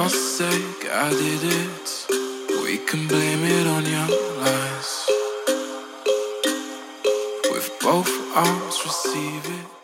mistake, I did it. We can blame it on your lies. With both arms receive it.